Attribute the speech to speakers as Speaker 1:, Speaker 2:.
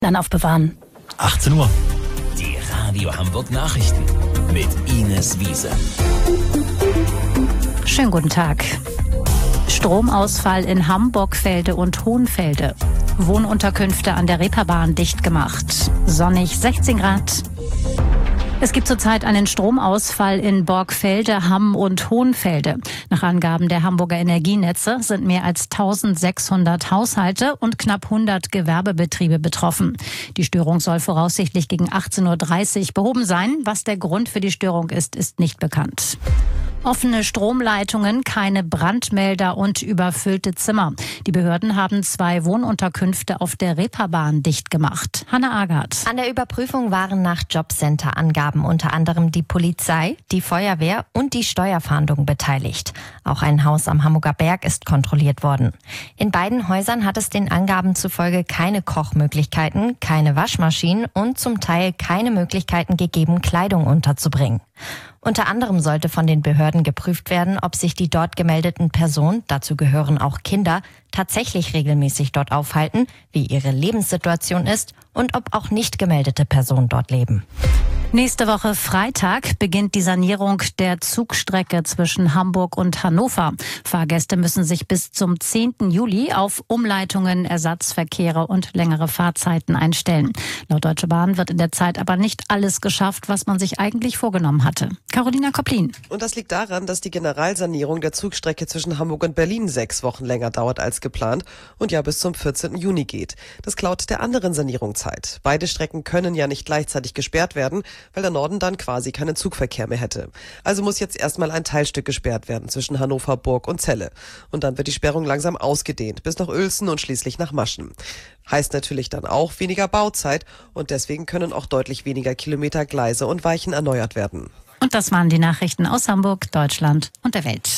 Speaker 1: Dann aufbewahren.
Speaker 2: 18 Uhr. Die Radio Hamburg Nachrichten mit Ines Wiese.
Speaker 1: Schönen guten Tag. Stromausfall in Hamburgfelde und Hohenfelde. Wohnunterkünfte an der Reeperbahn dicht gemacht. Sonnig 16 Grad. Es gibt zurzeit einen Stromausfall in Borgfelde, Hamm und Hohenfelde. Nach Angaben der Hamburger Energienetze sind mehr als 1600 Haushalte und knapp 100 Gewerbebetriebe betroffen. Die Störung soll voraussichtlich gegen 18:30 Uhr behoben sein. Was der Grund für die Störung ist, ist nicht bekannt. Offene Stromleitungen, keine Brandmelder und überfüllte Zimmer. Die Behörden haben 2 Wohnunterkünfte auf der Reeperbahn dicht gemacht. Hanna Agert.
Speaker 3: An der Überprüfung waren nach Jobcenter-Angaben unter anderem die Polizei, die Feuerwehr und die Steuerfahndung beteiligt. Auch ein Haus am Hamburger Berg ist kontrolliert worden. In beiden Häusern hat es den Angaben zufolge keine Kochmöglichkeiten, keine Waschmaschinen und zum Teil keine Möglichkeiten gegeben, Kleidung unterzubringen. Unter anderem sollte von den Behörden geprüft werden, ob sich die dort gemeldeten Personen, dazu gehören auch Kinder, tatsächlich regelmäßig dort aufhalten, wie ihre Lebenssituation ist und ob auch nicht gemeldete Personen dort leben.
Speaker 1: Nächste Woche Freitag beginnt die Sanierung der Zugstrecke zwischen Hamburg und Hannover. Fahrgäste müssen sich bis zum 10. Juli auf Umleitungen, Ersatzverkehre und längere Fahrzeiten einstellen. Laut Deutsche Bahn wird in der Zeit aber nicht alles geschafft, was man sich eigentlich vorgenommen hatte. Carolina Kopplin.
Speaker 4: Und das liegt daran, dass die Generalsanierung der Zugstrecke zwischen Hamburg und Berlin 6 Wochen länger dauert als geplant und ja bis zum 14. Juni geht. Das klaut der anderen Sanierung Zeit. Beide Strecken können ja nicht gleichzeitig gesperrt werden, weil der Norden dann quasi keinen Zugverkehr mehr hätte. Also muss jetzt erstmal ein Teilstück gesperrt werden zwischen Hannover, Burg und Celle. Und dann wird die Sperrung langsam ausgedehnt, bis nach Uelzen und schließlich nach Maschen. Heißt natürlich dann auch weniger Bauzeit und deswegen können auch deutlich weniger Kilometer Gleise und Weichen erneuert werden.
Speaker 1: Und das waren die Nachrichten aus Hamburg, Deutschland und der Welt.